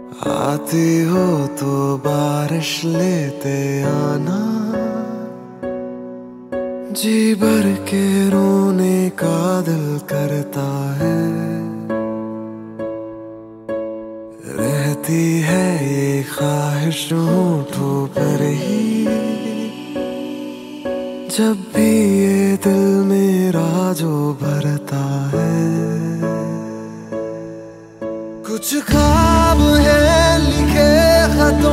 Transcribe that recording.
आती हो तो बारिश लेते आना, जी भर के रोने का दिल करता है। रहती है ये ख्वाहिश होठों पर ही, जब भी ये दिल मेरा जो भरता है। कुछ ख्वाब है लिखे खतों